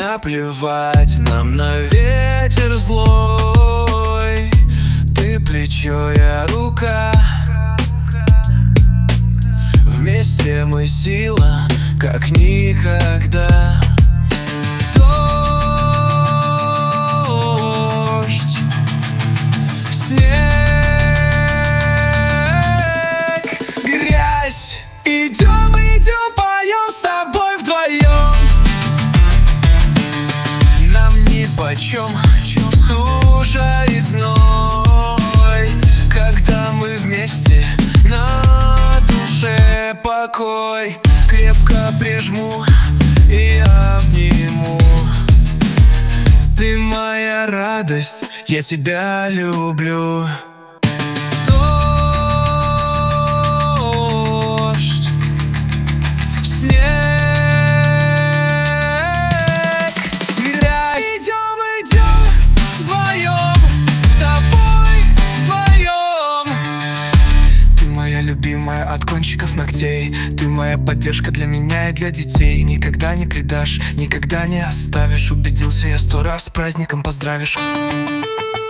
наплевать нам на ветер злой. Ты плечо, я рука. Вместе мы сила, как никогда. Дождь, снег, грязь. Идем, идем, поем с тобой вдвоем. Нам нипочем стужа и зной, когда мы вместе, на душе покой. Крепко прижму и обниму. Ты моя радость, я тебя люблю. Дождь, снег, грязь. Идем, идем вдвоем, с тобой вдвоем. Ты моя любимая от кончиков ногтей. Ты моя поддержка для меня и для детей. Никогда не предашь, никогда не оставишь. Убедился я 100 раз, с праздником поздравишь.